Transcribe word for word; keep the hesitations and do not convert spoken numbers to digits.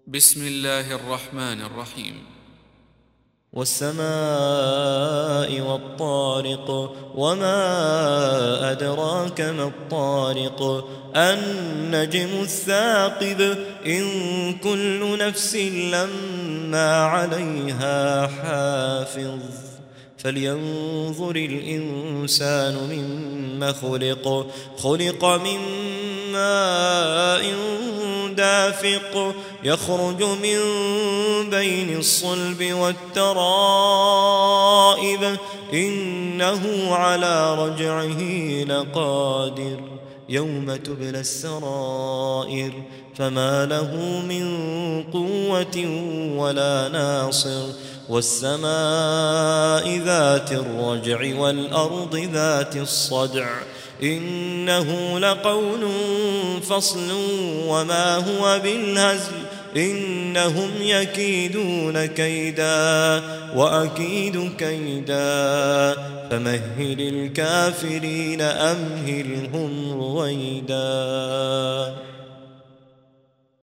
بسم الله الرحمن الرحيم. والسماء والطارق وما أدراك ما الطارق النجم الثاقب إن كل نفس لما عليها حافظ فلينظر الإنسان مما خلق خلق من ماء دافق يخرج من بين الصلب والترائب إنه على رجعه لقادر يوم تبلى السرائر فما له من قوة ولا ناصر والسماء ذات الرجع والأرض ذات الصدع إنه لقول فصل وما هو بالهزل إنهم يكيدون كيدا وأكيد كيدا فمهل الكافرين أمهلهم رويدا.